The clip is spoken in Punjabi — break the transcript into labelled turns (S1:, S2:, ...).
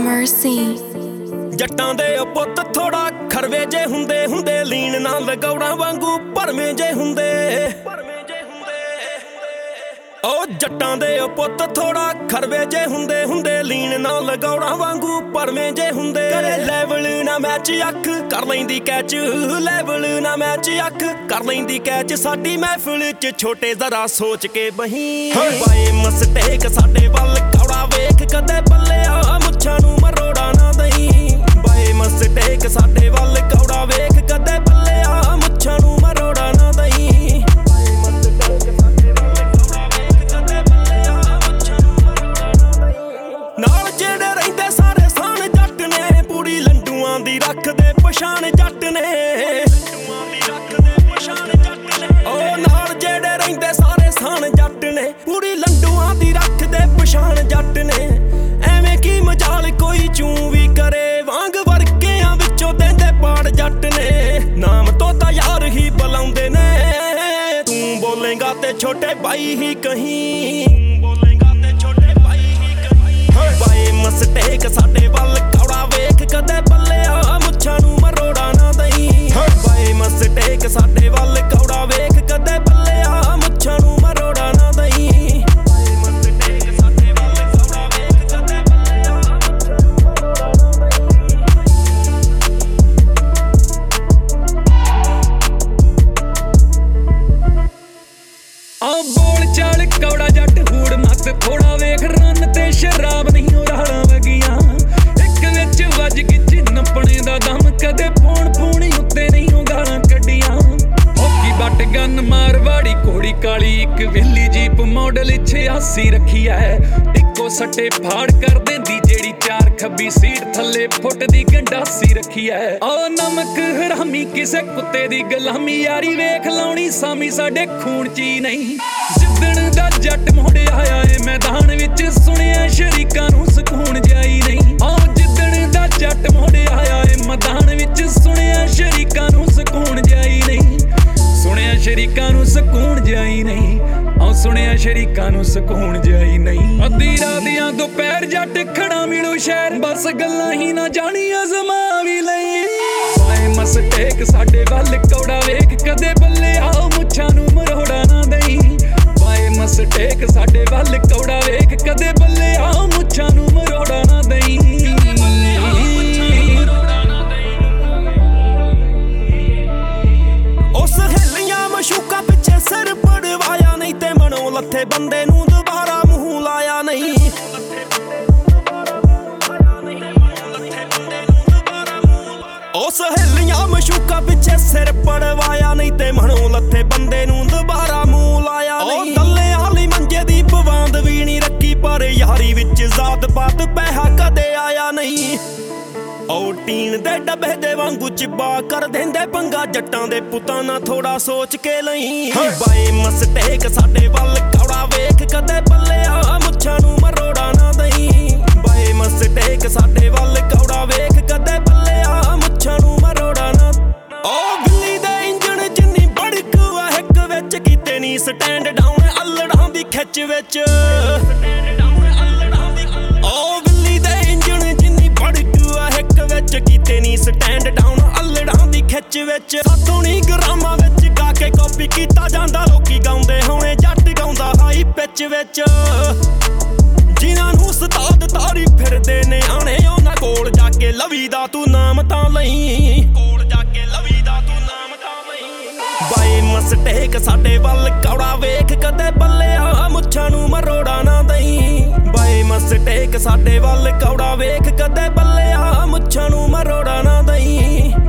S1: Mercy।
S2: ਜੱਟਾਂ ਦੇ ਉਹ ਪੁੱਤ ਥੋੜਾ ਖਰਵੇ ਜੇ ਹੁੰਦੇ ਲੀਨ ਨਾ ਲਗੌੜਾਂ ਵਾਂਗੂ ਭਰਵੇਂ ਜੇ ਹੁੰਦੇ ਉਹ ਜੱਟਾਂ ਦੇ ਉਹ ਪੁੱਤ ਥੋੜਾ ਖਰਵੇ ਜੇ ਹੁੰਦੇ ਲੀਨ ਨਾ ਲਗੌੜਾਂ ਵਾਂਗੂ ਭਰਵੇਂ ਜੇ ਹੁੰਦੇ ਕਰੇ ਲੈਵਲ ਨਾ ਮੈਚ ਅੱਖ ਕਰ ਲੈਂਦੀ ਕੈਚ ਲੈਵਲ ਨਾ ਮੈਚ ਅੱਖ ਕਰ ਲੈਂਦੀ ਕੈਚ ਸਾਡੀ ਮਹਿਫਿਲ 'ਚ ਛੋਟੇ ਜ਼ਰਾ ਸੋਚ ਕੇ ਬਹੀਂ ਬਾਏ ਮਸਟੇਕ ਸਾਡੇ ਵੱਲ ਕੌੜਾ ਵੇਖ ਕਦੇ ਬੱਲਿਆ ਮੁੱਛਾਂ ਨੂੰ ਮਰੋੜਾ ਨਾ ਦਈ ਬਾਏ ਮਸਟੇਕ ਸਾਡੇ ਵੱਲ ਕੌੜਾ ਵੇਖ ਕਦੇ ਬੱਲਿਆ ਮੁੱਛਾਂ ਨੂੰ ਮਰੋੜਾ ਨਾ ਦਈ ਨਾਲ ਜਿਹੜੇ ਰਹਿੰਦੇ ਸਾਰੇ ਸਾਨ ਜੱਟ ਨੇ ਪੂਰੀ ਲੰਡੂਆਂ ਦੀ ਰੱਖਦੇ ਪਛਾਣ ਜੱਟ ਨੇ ਉਹ ਨਾਲ ਜਿਹੜੇ ਰਹਿੰਦੇ ਸਾਰੇ ਸਾਨ ਜੱਟ ਨੇ ਪੂਰੀ ਲੰਡੂਆਂ ਦੀ ਰੱਖਦੇ ਪਛਾਣ ਜੱਟ ਨੇ ਐਵੇਂ ਕੀ ਮਜਾਲ ਕੋਈ ਚੂੰ ਵੀ ਕਰੇ ਵਾਂਗ ਵਰਕਿਆਂ ਵਿੱਚੋਂ ਦਿੰਦੇ ਪਾੜ ਜੱਟ ਨੇ ਨਾਮ ਤੋਂ ਤਾਂ ਯਾਰ ਹੀ ਬੁਲਾਉਂਦੇ ਨੇ ਤੂੰ ਬੋਲੇਗਾ ਤੇ ਛੋਟੇ ਭਾਈ ਹੀ ਕਹੀਂ ਬਾਏ ਮਸਟੇਕ ਸਾਡੇ ਵੱਲ ਕੌੜਾ ਵੇਖ ਕਦੇ ਬੱਲਿਆ ਮੁੱਛਾਂ ਨੂੰ ਮਰੋੜਾ ਨਾ ਦਈ ਬਾਏ ਮਸਟੇਕ ਸਾਡੇ ਵੱਲ ਕੌੜਾ ਵੇਖ ਕਦੇ ਬੱਲਿਆ ਮੁੱਛਾਂ ਨੂੰ ਮਰੋੜਾ ਨਾ ਦਈ ਬਾਏ ਮਸਟੇਕ ਸਾਡੇ ਵੱਲ ਕੌੜਾ ਵੇਖ ਕਦੇ ਬੱਲਿਆ
S3: ਆ ਬੋਲ ਚਾਲ ਕੌੜਾ ਜੱਟ ਹੂੜ ਮੱਤ ਥੋੜਾ ਵੇਖ ਰੰਨ ਤੇ ਸ਼ਰਾਬ ਨਹੀਂ ਉਹ ਰਾਲਾਂ ਵਗੀਆਂ ਇੱਕ ਵਿੱਚ ਵੱਜ ਗਿੱਜ ਨੱਪਣੇ ਦਾ ਦਮ ਕਦੇ ਫੋਨ ਉੱਤੇ ਨਹੀਂ ਉਹ ਗਾਲਾਂ ਕੱਢੀਆਂ ਹੋਕੀ ਬੱਟ ਗਨ ਮਾਰਵਾੜੀ ਘੋੜੀ ਕਾਲੀ ਇੱਕ ਵੇਲੀ ਜੀਪ ਮਾਡਲ 86 ਰੱਖੀ ਐ ਇੱਕੋ ਸੱਟੇ ਫਾੜ ਕਰ ਦਿੰਦੀ ਜਿਹੜੀ ਚਾਰ ਖੱਬੀ ਸੀਟ ਥੱਲੇ ਫੁੱਟ ਦੀ ਗੰਡਾਸੀ ਰੱਖੀ ਐ ਆ ਨਮਕ ਹਰਾਮੀ ਕਿਸੇ ਕੁੱਤੇ ਦੀ ਗੁਲਾਮੀ ਯਾਰੀ ਵੇਖ ਲਾਉਣੀ ਸਾਮੀ ਸਾਡੇ ਖੂਨ ਚ ਹੀ ਨਹੀਂ ਜਿੱਦਣ ਦਾ ਜੱਟ ਮੋੜਿਆ ਆਇਆ ਏ ਮੈਦਾਨ ਵਿੱਚ ਸੁਣਿਆ ਸ਼ਰੀਕਾਂ ਨੂੰ ਸਕੂਨ ਜਾਈ ਨਹੀਂ ਆ ਜਿੱਦਣ ਦਾ ਜੱਟ ਮੋੜਿਆ ਆਇਆ ਏ ਮੈਦਾਨ ਵਿੱਚ ਸੁਣਿਆ ਸ਼ਰੀਕਾਂ ਨੂੰ ਸਕੂਨ ਜਾਈ ਨਹੀਂ ਸੁਣਿਆ ਸ਼ਰੀਕਾਂ ਨੂੰ ਸਕੂਨ ਜਾਈ ਨਹੀਂ ਆ ਸੁਣਿਆ ਸ਼ਰੀਕਾਂ ਨੂੰ ਸਕੂਨ ਜਾਈ ਨਹੀਂ ਅੱਧੀ ਰਾਤੀਆਂ ਦੁਪਹਿਰ ਜੱਟ ਖੜਾ ਮਿਲੂ ਸ਼ਹਿਰ ਬਸ ਗੱਲਾਂ ਹੀ ਨਾ ਜਾਣੀ ਅਜ਼ਮਾ ਵੀ ਲਈ ਬਾਏ ਮਸਟੇਕ ਸਾਡੇ ਵੱਲ ਕੌੜਾ ਵੇਖ ਕਦੇ ਬੱਲਿਆ ਮੁੱਛਾਂ ਨੂੰ ਮਰੋੜਾ ਨਾ ਦਈ ਬਾਏ ਮਸਟੇਕ ਸਾਡੇ ਵੱਲ ਕੌੜਾ ਵੇਖ ਕਦੇ ਬੱਲਿਆ ਮੁੱਛਾਂ ਨੂੰ ਮਰੋੜਾ ਨਾ ਦਈ
S2: ਉਸ ਹਿੱਲੀਆਂ ਮਸ਼ੂਕਾਂ ਪਿੱਛੇ ਸਿਰ ਪੜਵਾਇਆ ਨਹੀਂ ਤੇ ਮਨੋਂ ਲੱਥੇ ਬੰਦੇ ਨੂੰ ਦੁਬਾਰਾ ਮੂੰਹ ਲਾਇਆ ਨਹੀਂ ਉਸ ਹਿੱਲੀਆਂ ਮਸ਼ੂਕਾਂ ਪਿੱਛੇ ਸਿਰ ਪੜਵਾਇਆ ਨਹੀਂ ਤੇ ਮਨੋਂ ਲੱਥੇ ਬੰਦੇ ਨੂੰ ਦੁਬਾਰਾ ਮੂੰਹ ਲਾਇਆ ਨਹੀਂ ਦੱਲੇ ਵਾਲੀ ਮੰਜੇ ਦੀ ਪਵਾਂਦ ਵੀ ਨਹੀਂ ਰੱਖੀ ਪਰ ਯਾਰੀ ਵਿੱਚ ਜ਼ਾਤ ਪਾਤ ਪੈਸਾ ਕਦੇ ਆਇਆ ਨਹੀਂ ਉਹ ਟੀਨ ਦੇ ਡੱਬੇ ਦੇ ਵਾਂਗੂ ਚਿੱਬਾ ਕਰ ਦਿੰਦੇ ਪੰਗਾ ਜੱਟਾਂ ਦੇ ਪੁੱਤਾਂ ਨਾਲ ਥੋੜਾ ਸੋਚ ਕੇ ਲਈ ਬਾਏ ਮਸਟੇਕ ਸਾਡੇ ਵੱਲ ਕੌੜਾ ਵੇਖ ਕਦੇ ਬੱਲਿਆ ਮੁੱਛਾਂ ਨੂੰ ਮਰੋੜਾ ਨਾ ਦਈ ਬਾਏ ਮਸਟੇਕ ਸਾਡੇ ਵੱਲ ਕੌੜਾ ਵੇਖ ਕਦੇ ਬੱਲਿਆ ਮੁੱਛਾਂ ਨੂੰ ਮਰੋੜਾ ਨਾ ਉਹ ਬਿੱਲੀ ਦੇ ਇੰਜਣ ਜਿੰਨੀ ਬੜਕ ਆ ਇੱਕ ਵਿੱਚ ਕੀਤੇ ਨਹੀਂ ਸਟੈਂਡ ਡਾਊਨ ਅਲੜਾਂ ਦੀ ਖਿੱਚ ਵਿੱਚ ਉਹ ਬਿੱਲੀ ਦੇ ਇੰਜਣ ਜਿੰਨੀ ਬੜਕ ਆ ਇੱਕ ਵਿੱਚ ਕੀਤੇ ਨਹੀਂ ਸਟੈਂਡ ਡਾਊਨ ਅਲੜਾਂ ਦੀ ਖਿੱਚ ਵਿੱਚ ਸੋਹਣੀ ਗਰਾਮਾਂ ਵਿੱਚ ਗਾ ਕੇ ਕਾਪੀ ਕੀਤਾ ਜਾਂਦਾ ਲੋਕੀ ਗਾਉਂਦੇ ਹੋਣੇ ਜੱਟ ਗਾਉਂਦਾ ਹਾਈ ਪਿੱਚ ਵਿੱਚ ਜਿਨ੍ਹਾਂ ਨੂੰ ਉਸਤਾਦ ਤਾਰੀ ਫਿਰਦੇ ਨੇ ਆਣੇ ਉਹਨਾਂ ਕੋਲ ਜਾ ਕੇ ਲਵੀ ਦਾ ਤੂੰ ਨਾਮ ਤਾਂ ਲਈ ਕੋਲ ਜਾ ਕੇ ਲਵੀ ਦਾ ਤੂੰ ਨਾਮ ਤਾਂ ਲਈ ਬਾਏ ਮਸਟੇਕ ਸਾਡੇ ਵੱਲ ਕੌੜਾ ਵੇਖ ਕਦੇ ਬੱਲਿਆ ਮੁੱਛਾਂ ਨੂੰ ਮਰੋੜਾ ਨਾ ਦਈ ਬਾਏ ਮਸਟੇਕ ਸਾਡੇ ਵੱਲ ਕੌੜਾ ਵੇਖ ਕਦੇ ਬੱਲਿਆ ਮੁੱਛਾਂ ਨੂੰ ਮਰੋੜਾ ਨਾ ਦਈ